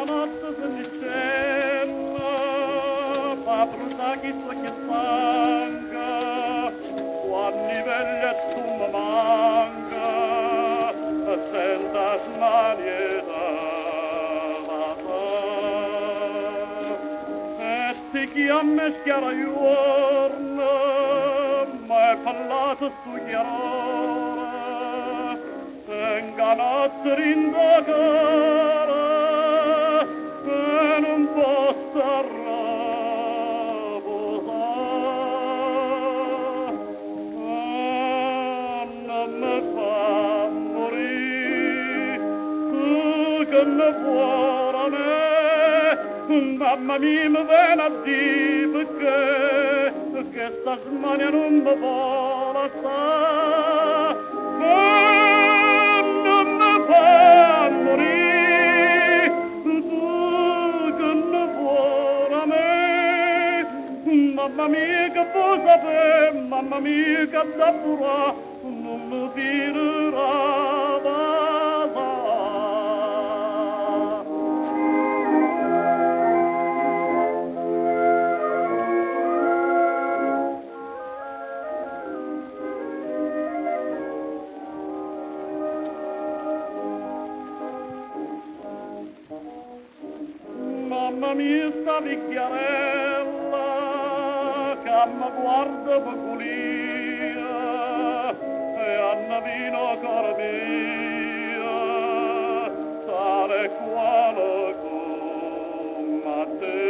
notte se ne cena, fa bruciare chissà che stanca, quando veglia e tu mi manca, senta smanieta la e ti chiama schiara giorno, ma è parlato su chiarore, inganato rindagare, e non posso arraposare, non mi fa morire, tu che ne vuoi a me, mamma mia mi viene a dire che sta smania non mi vuole stare, non mi fa morire, tu che ne vuoi a me, mamma mia che può sapere, mamma mia che da pura, non mi tirerà da mamma mia sta vecchiarella che mi guarda peculia e Anna vino cara mia tale quale come te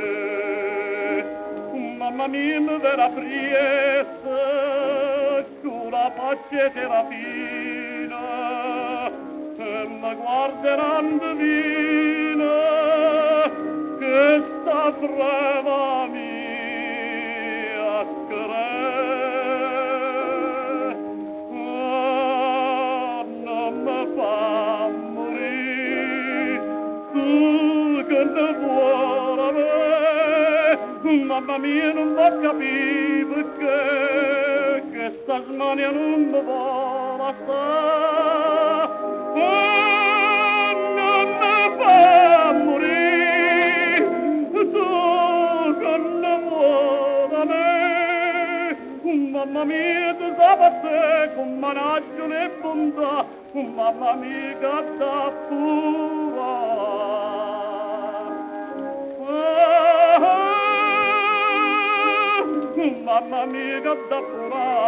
mamma mia mi verrà priesta con la faccia terapina e mi guarderanno divina che sta brava mia crer, non mi fa morire, tu che ne vuoi a me, mamma mia non va a capire perché che sta smania non mi vuole stare, non mi fa morire, tu che ne vuoi a me, mamma mia tu sapete con managgio e bontà, mamma mia che da pura, mamma mia che da pura.